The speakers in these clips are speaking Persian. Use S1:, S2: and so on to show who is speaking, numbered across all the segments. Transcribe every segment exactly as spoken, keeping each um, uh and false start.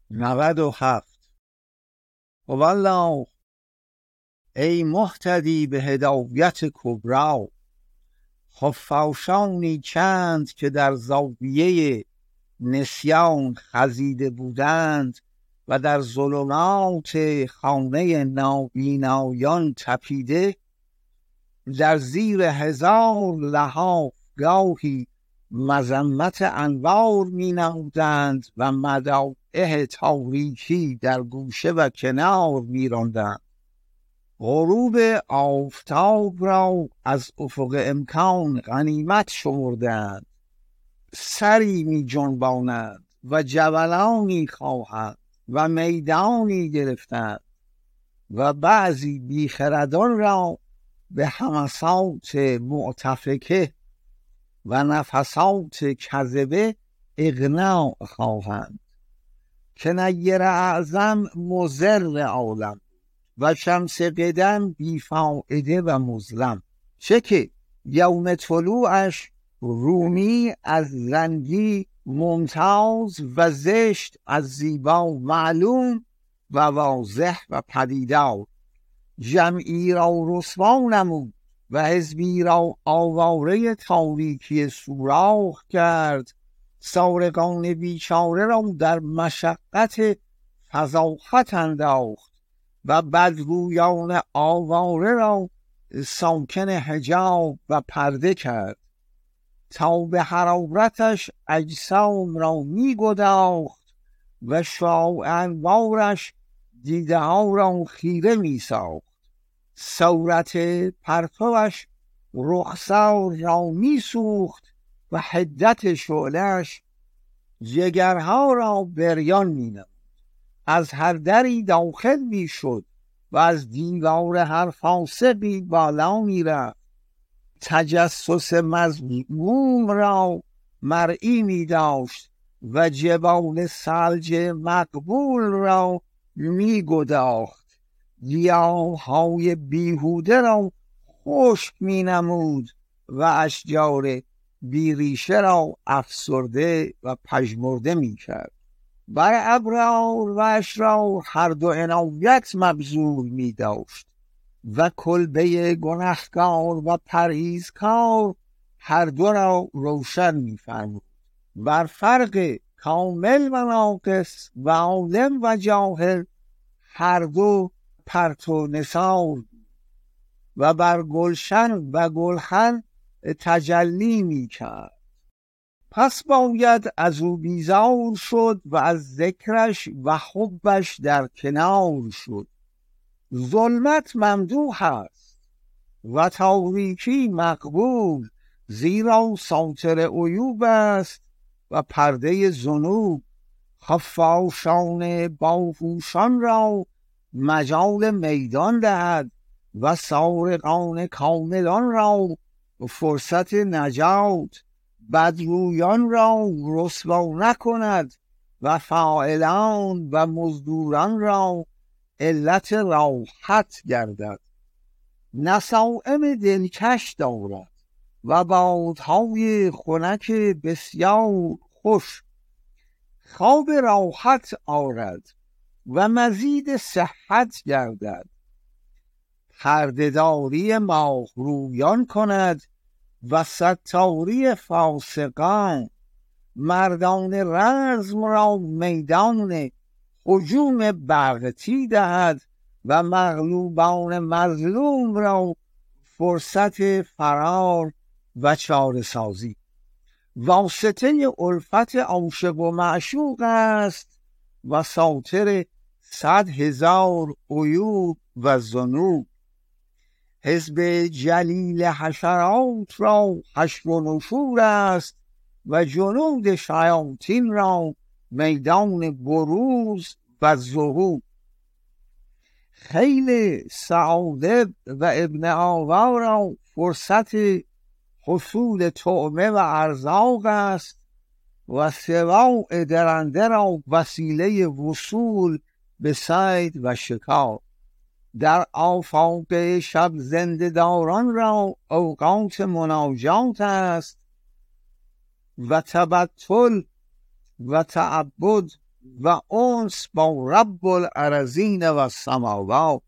S1: نود و هفت. والله ای مهتدی به هدایت کبری، خفاشانی چند که در زاویه نسیان خزیده بودند و در ظلمات خانه نابینایان تپیده، در زیر هزار لحاف گاهی مذمت انوار می نمودند و مدائح تاریکی در گوشه و کنار می راندند. غروب آفتاب را از افق امکان غنیمت شمردند، سری می جنبانند و جولانی خواهند و میدانی گرفتند و بعضی بیخردان را به همسات معتفکه و نفسات کذبه اغنا خواهند. که نیر اعظم مضر عالم و شمس قدم بیفائده و مظلم، چه که یوم طلوعش رومی از زنگی ممتاز و زشت از زیبا معلوم و واضح و پدیدار، جمعی را رسوا نمود و حزبی را آواره تاریکی سوراخ کرد، سارقان بیچاره را در مشقت فضاحت انداخت و بدگویان آواره را ساکن حجاب و پرده کرد، تا به حرارتش اجسام را می گداخت و شعاع انوارش دیده ها را خیره می ساخت، صورت پرتوش رخسار را می سوخت و حدت شعله‌اش جگرها را بریان می نمود. از هر دری داخل می شد و از دیوار هر فاسقی بالا می رفت. تجسس مذموم را مرئی می داشت و جبال ثلج مقبول را می گداخت. گیاهای بیهوده را خشک می نمود و اشجار بیریشه را افسرده و پژمرده می کرد. بر ابرار و اشرار هر دو عنایت مبذول می داشت و کلبه گنهکار و پرهیزکار هر دو را روشن می فرمود. بر فرق کامل و ناقص و عالم و جاهل هر دو پرتو نثار و بر گلشن و گلخن تجلی می کرد. پس باید از او بیزار شد و از ذکرش و حبش در کنار شد. ظلمت ممدوح است و تاریکی مقبول، زیرا ساتر عیوب است و پرده ذنوب. خفاشان باهوشان را مجال میدان دهد و سارقان کاملان را فرصت نجات. بدگویان را رسوا نکند و فاعلان و مزدوران را علت راحت گردد. نسائم دلکش دارد و بادهای خنک بسیار خوش. خواب راحت آرد و مزید صحت گردد. پرده‌داری ماه رویان کند و ستاری فاسقان. مردان رزم را میدان هجوم بغتی دهد و مغلوبان مظلوم را فرصت فرار و چاره سازی. واسطه الفت عاشق و معشوق است و ساتر صد هزار عیوب و ذنوب. حزب جلیل حشرات را حشر و نشور است و جنود شیاطین را میدان بروز و ظهور. خیل سعاده و ابن آوا را فرصت حصول طعمه و ارزاق است و سواع درنده را وسیله وصول به صید و شکار. در آفاق شب زنده‌داران را اوقات مناجات است و تبتل و تعبد و انس با رب الارضین و السماوات.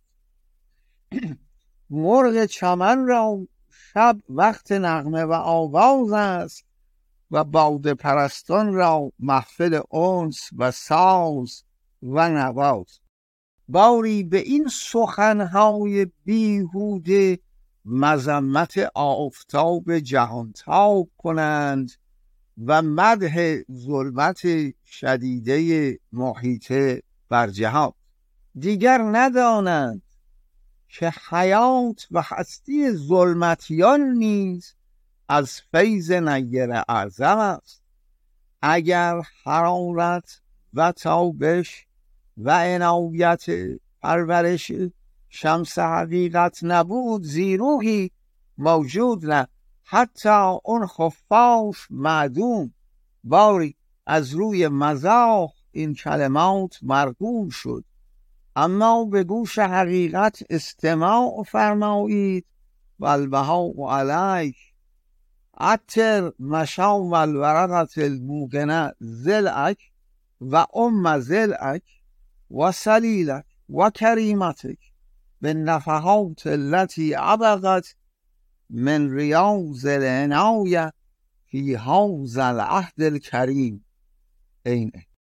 S1: مرغ چمن را شب وقت نغمه و آواز است و باده پرستان را محفل انس و ساز و نواز. باری به این سخنهای بیهوده مذمت آفتاب جهانتاب کنند و مدح ظلمت شدیده محیط بر جهان. دیگر ندانند که حیات و هستی ظلمتیان نیز از فیض نیر اعظم است. اگر حرارت و تابش و عنایت پرورش شمس حقیقت نبود، زیروهی موجود نه، حتی اون خفاش معدوم. باری از روی مزاح این کلمات مرغوب شد، اما به گوش حقیقت استماع فرمایید. و البهاء علیک عطر مشام الورقت الموقنه ضلعک و ام ضلعک و سلیلک و کریمتک به نفحات التي عبقت من ریاض العنایه فی هذا العهد الکریم. اینه